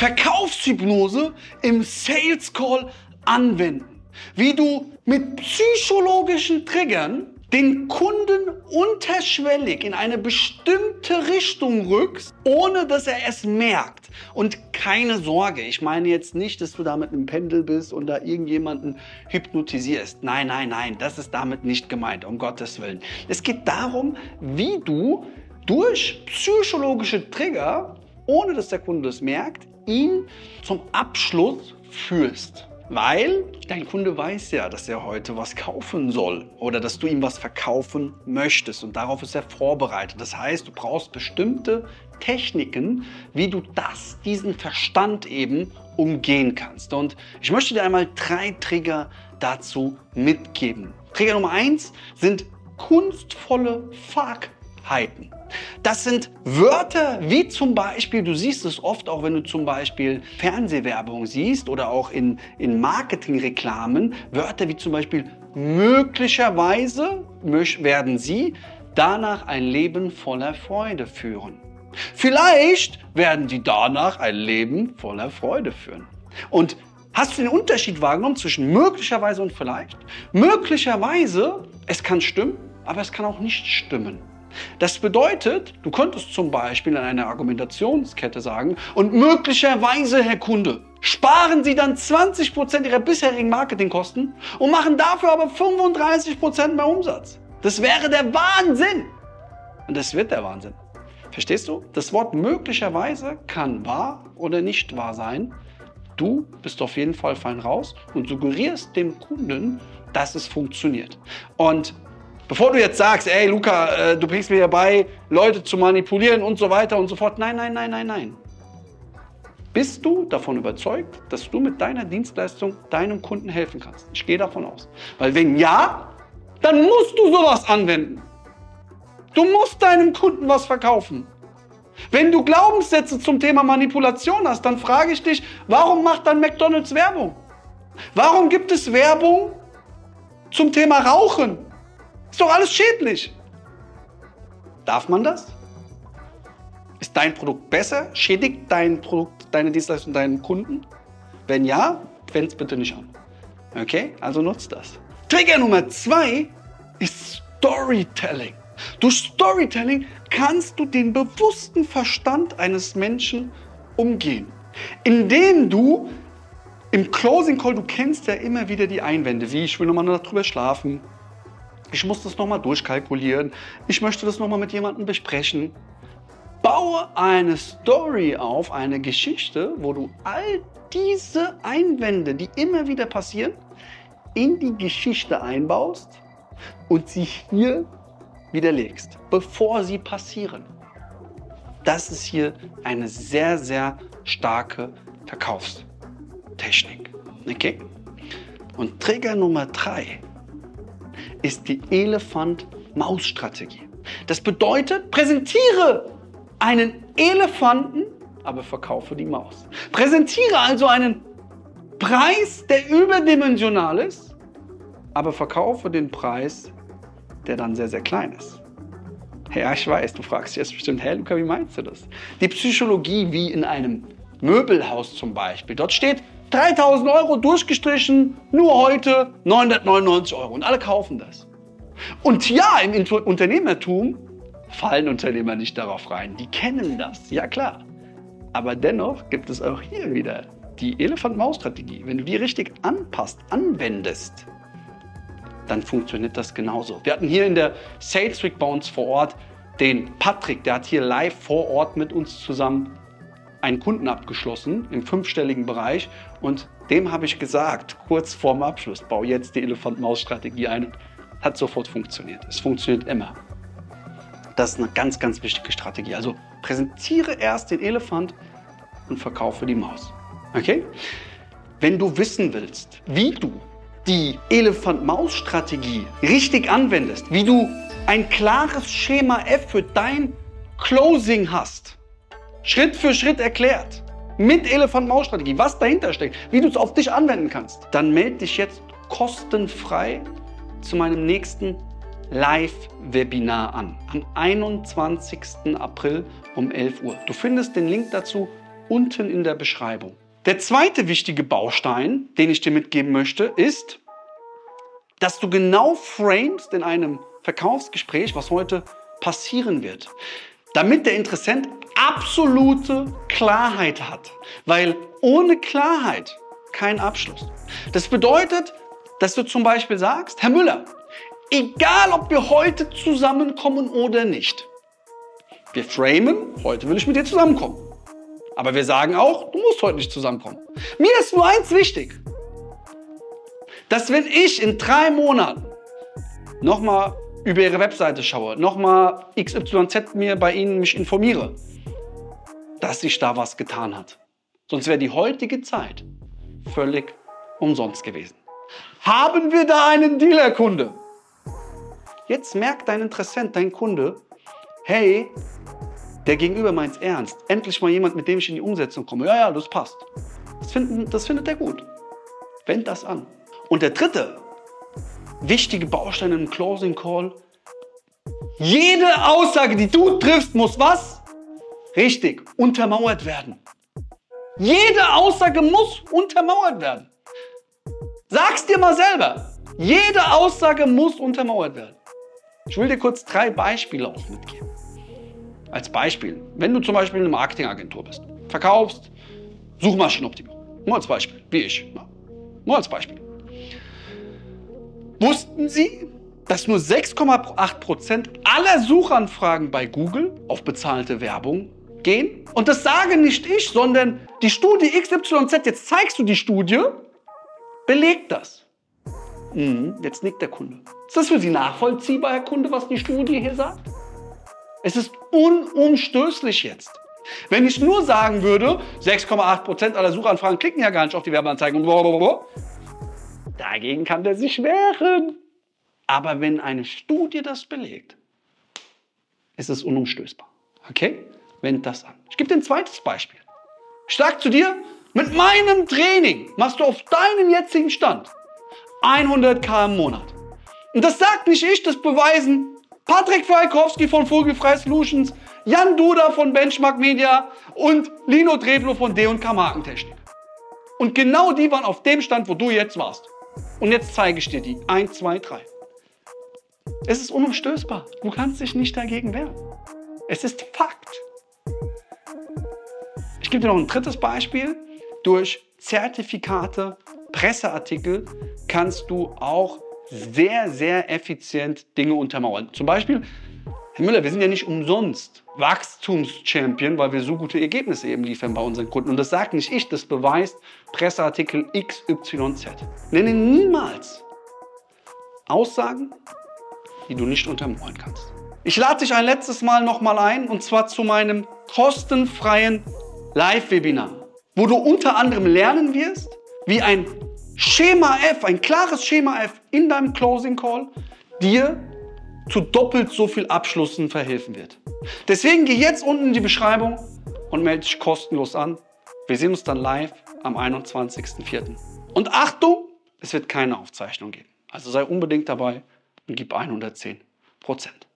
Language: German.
Verkaufshypnose im Sales Call anwenden. Wie du mit psychologischen Triggern den Kunden unterschwellig in eine bestimmte Richtung rückst, ohne dass er es merkt. Und keine Sorge, ich meine jetzt nicht, dass du da mit einem Pendel bist und da irgendjemanden hypnotisierst. Nein, nein, nein, das ist damit nicht gemeint, um Gottes Willen. Es geht darum, wie du durch psychologische Trigger, ohne dass der Kunde es merkt, ihn zum Abschluss führst. Weil dein Kunde weiß ja, dass er heute was kaufen soll oder dass du ihm was verkaufen möchtest und darauf ist er vorbereitet. Das heißt, du brauchst bestimmte Techniken, wie du diesen Verstand eben umgehen kannst. Und ich möchte dir einmal 3 Trigger dazu mitgeben. Trigger Nummer 1 sind kunstvolle Fachheiten. Das sind Wörter wie zum Beispiel, du siehst es oft auch, wenn du zum Beispiel Fernsehwerbung siehst oder auch in Marketingreklamen, Wörter wie zum Beispiel möglicherweise werden sie danach ein Leben voller Freude führen. Vielleicht werden sie danach ein Leben voller Freude führen. Und hast du den Unterschied wahrgenommen zwischen möglicherweise und vielleicht? Möglicherweise, es kann stimmen, aber es kann auch nicht stimmen. Das bedeutet, du könntest zum Beispiel in einer Argumentationskette sagen, und möglicherweise, Herr Kunde, sparen Sie dann 20% Ihrer bisherigen Marketingkosten und machen dafür aber 35% mehr Umsatz. Das wäre der Wahnsinn. Und das wird der Wahnsinn. Verstehst du? Das Wort möglicherweise kann wahr oder nicht wahr sein. Du bist auf jeden Fall fein raus und suggerierst dem Kunden, dass es funktioniert. Und bevor du jetzt sagst, ey Luca, du bringst mir ja bei, Leute zu manipulieren und so weiter und so fort. Nein, nein, nein, nein, nein. Bist du davon überzeugt, dass du mit deiner Dienstleistung deinem Kunden helfen kannst? Ich gehe davon aus. Weil wenn ja, dann musst du sowas anwenden. Du musst deinem Kunden was verkaufen. Wenn du Glaubenssätze zum Thema Manipulation hast, dann frage ich dich, warum macht dann McDonald's Werbung? Warum gibt es Werbung zum Thema Rauchen? Ist doch alles schädlich. Darf man das? Ist dein Produkt besser? Schädigt dein Produkt, deine Dienstleistung deinen Kunden? Wenn ja, wend es bitte nicht an. Okay, also nutzt das. Trigger Nummer 2 ist Storytelling. Durch Storytelling kannst du den bewussten Verstand eines Menschen umgehen. Indem du im Closing Call, du kennst ja immer wieder die Einwände, wie ich will nochmal darüber schlafen, ich muss das nochmal durchkalkulieren, ich möchte das nochmal mit jemandem besprechen. Baue eine Story auf, eine Geschichte, wo du all diese Einwände, die immer wieder passieren, in die Geschichte einbaust und sie hier widerlegst, bevor sie passieren. Das ist hier eine sehr, sehr starke Verkaufstechnik. Okay? Und Trigger Nummer 3 ist die Elefant-Maus-Strategie. Das bedeutet, präsentiere einen Elefanten, aber verkaufe die Maus. Präsentiere also einen Preis, der überdimensional ist, aber verkaufe den Preis, der dann sehr, sehr klein ist. Ja, ich weiß, du fragst dich jetzt bestimmt, hey Luca, wie meinst du das? Die Psychologie wie in einem Möbelhaus zum Beispiel. Dort steht 3.000 € durchgestrichen, nur heute 999 € und alle kaufen das. Und ja, im Unternehmertum fallen Unternehmer nicht darauf rein. Die kennen das, ja klar. Aber dennoch gibt es auch hier wieder die Elefant-Maus-Strategie. Wenn du die richtig anpasst, anwendest, dann funktioniert das genauso. Wir hatten hier in der Sales Week bei uns vor Ort den Patrick, der hat hier live vor Ort mit uns zusammen einen Kunden abgeschlossen im 5-stelligen Bereich und dem habe ich gesagt, kurz vorm Abschluss, bau jetzt die Elefant-Maus-Strategie ein. Hat sofort funktioniert. Es funktioniert immer. Das ist eine ganz, ganz wichtige Strategie. Also präsentiere erst den Elefant und verkaufe die Maus. Okay? Wenn du wissen willst, wie du die Elefant-Maus-Strategie richtig anwendest, wie du ein klares Schema F für dein Closing hast, Schritt für Schritt erklärt, mit Elefant-Maus-Strategie, was dahinter steckt, wie du es auf dich anwenden kannst, dann melde dich jetzt kostenfrei zu meinem nächsten Live-Webinar an, am 21. April um 11 Uhr. Du findest den Link dazu unten in der Beschreibung. Der zweite wichtige Baustein, den ich dir mitgeben möchte, ist, dass du genau framest in einem Verkaufsgespräch, was heute passieren wird, damit der Interessent absolute Klarheit hat. Weil ohne Klarheit kein Abschluss. Das bedeutet, dass du zum Beispiel sagst, Herr Müller, egal ob wir heute zusammenkommen oder nicht, wir framen, heute will ich mit dir zusammenkommen. Aber wir sagen auch, du musst heute nicht zusammenkommen. Mir ist nur eins wichtig, dass wenn ich in 3 Monaten nochmal über Ihre Webseite schaue, nochmal XYZ mir bei Ihnen mich informiere, dass sich da was getan hat. Sonst wäre die heutige Zeit völlig umsonst gewesen. Haben wir da einen Dealer-Kunde? Jetzt merkt dein Interessent, dein Kunde, hey, der Gegenüber meint's ernst. Endlich mal jemand, mit dem ich in die Umsetzung komme. Ja, das passt. Das findet er gut. Wend das an. Und der dritte wichtige Baustein im Closing Call: jede Aussage, die du triffst, muss was? Richtig, untermauert werden. Jede Aussage muss untermauert werden. Sag's dir mal selber. Jede Aussage muss untermauert werden. Ich will dir kurz 3 Beispiele auch mitgeben. Als Beispiel, wenn du zum Beispiel eine Marketingagentur bist, verkaufst Suchmaschinenoptimierung. Nur als Beispiel, wie ich. Nur als Beispiel. Wussten Sie, dass nur 6,8% aller Suchanfragen bei Google auf bezahlte Werbung gehen? Und das sage nicht ich, sondern die Studie XYZ, jetzt zeigst du die Studie, belegt das. Jetzt nickt der Kunde. Ist das für Sie nachvollziehbar, Herr Kunde, was die Studie hier sagt? Es ist unumstößlich jetzt. Wenn ich nur sagen würde, 6,8% aller Suchanfragen klicken ja gar nicht auf die Werbeanzeigen und blablabla, dagegen kann der sich wehren. Aber wenn eine Studie das belegt, ist es unumstößbar. Okay? Wend das an. Ich gebe dir ein zweites Beispiel. Ich sage zu dir, mit meinem Training machst du auf deinem jetzigen Stand 100.000 im Monat. Und das sagt nicht ich, das beweisen Patrick Falkowski von Vogelfrei Solutions, Jan Duda von Benchmark Media und Lino Treplo von D&K Markentechnik. Und genau die waren auf dem Stand, wo du jetzt warst. Und jetzt zeige ich dir die. 1, 2, 3. Es ist unumstößbar. Du kannst dich nicht dagegen wehren. Es ist Fakt. Ich gebe dir noch ein drittes Beispiel. Durch Zertifikate, Presseartikel kannst du auch sehr, sehr effizient Dinge untermauern. Zum Beispiel, Herr Müller, wir sind ja nicht umsonst Wachstumschampion, weil wir so gute Ergebnisse eben liefern bei unseren Kunden. Und das sagt nicht ich, das beweist Presseartikel XYZ. Nenne niemals Aussagen, die du nicht untermauern kannst. Ich lade dich ein letztes Mal nochmal ein, und zwar zu meinem kostenfreien Live-Webinar, wo du unter anderem lernen wirst, wie ein Schema F, ein klares Schema F in deinem Closing Call dir zu doppelt so viel Abschlüssen verhelfen wird. Deswegen geh jetzt unten in die Beschreibung und melde dich kostenlos an. Wir sehen uns dann live am 21.04. Und Achtung, es wird keine Aufzeichnung geben. Also sei unbedingt dabei und gib 110%.